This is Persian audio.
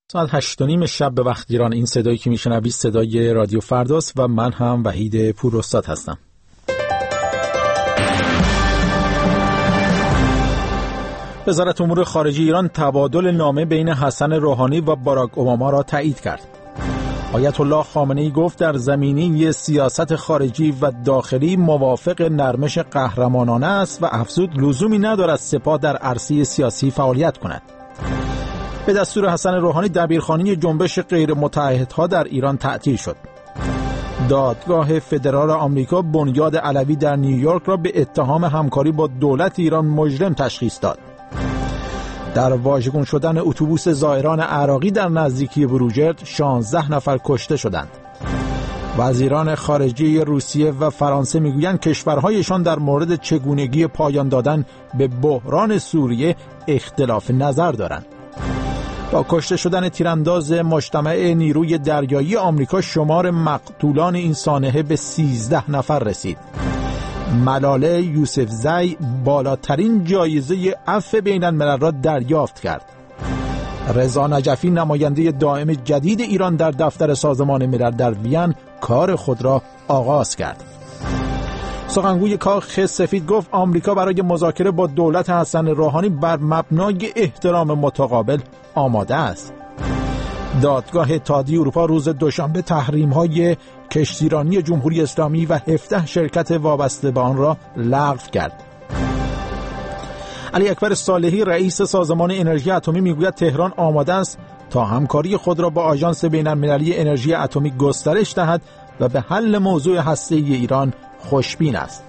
ساعت 8:30 شب به وقت ایران. این صدایی که میشنوید صدای رادیو فرداست و من هم وحید پوراستاد هستم. وزارت امور خارجه ایران تبادل نامه بین حسن روحانی و باراک اوباما را تایید کرد. آیت الله خامنه‌ای گفت در زمینه سیاست خارجی و داخلی موافق نرمش قهرمانانه است و افزود لزومی ندارد سپاه در عرصه سیاسی فعالیت کند. به دستور حسن روحانی دبیرخانه جنبش غیر متعهدها در ایران تعطیل شد. دادگاه فدرال آمریکا بنیاد علوی در نیویورک را به اتهام همکاری با دولت ایران مجرم تشخیص داد. در واژگون شدن اتوبوس زائران عراقی در نزدیکی بروجرد 16 نفر کشته شدند. وزیران خارجه روسیه و فرانسه میگویند کشورهایشان در مورد چگونگی پایان دادن به بحران سوریه اختلاف نظر دارند. با کشته شدن تیرانداز مجتمع نیروی دریایی آمریکا شمار مقتولان این سانحه به 13 نفر رسید. ملاله یوسفزئی بالاترین جایزه عفو بین الملل را دریافت کرد. رضا نجفی نماینده دائم جدید ایران در دفتر سازمان ملل در وین کار خود را آغاز کرد. سخنگوی کاخ سفید گفت آمریکا برای مذاکره با دولت حسن روحانی بر مبنای احترام متقابل آماده است. دادگاه اتحادیه اروپا روز دوشنبه تحریم‌های کشتیرانی جمهوری اسلامی و 17 شرکت وابسته به آن را لغو کرد. علی اکبر صالحی رئیس سازمان انرژی اتمی میگوید تهران آماده است تا همکاری خود را با آژانس بین‌المللی انرژی اتمی گسترش دهد و به حل موضوع هسته‌ای ایران خوشبین است.